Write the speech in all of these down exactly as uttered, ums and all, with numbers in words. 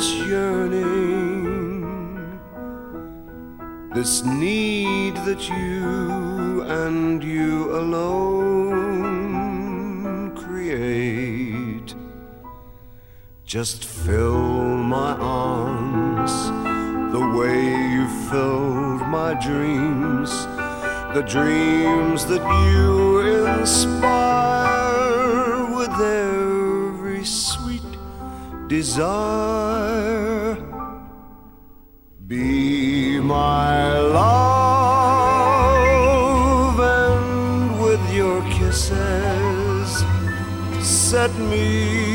its yearning, this need that you and you alone create. Just fill my arms the way you filled my dreams, the dreams that you inspire with every sweet desire. Be my love, and with your kisses set me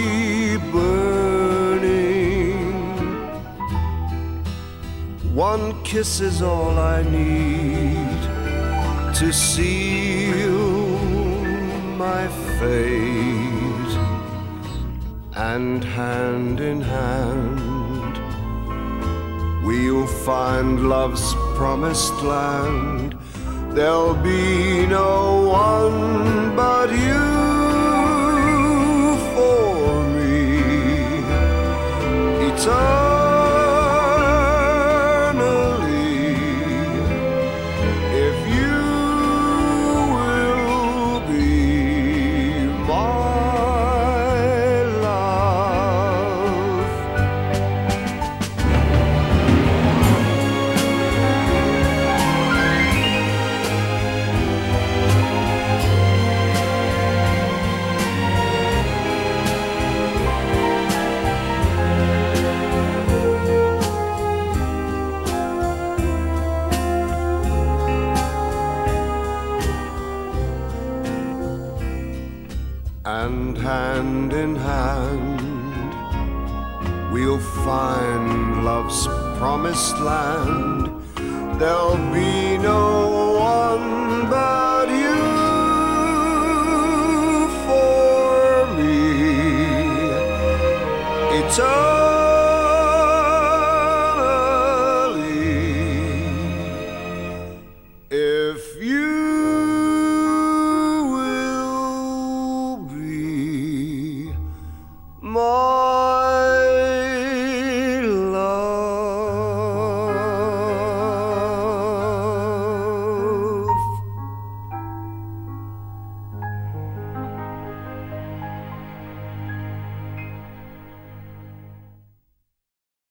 burning. One kiss is all I need to seal my fate, and hand in hand we'll find love's promised land. There'll be no one but you for me eternally. If you will be my love. And hand in hand we'll find love's promised land. There'll be no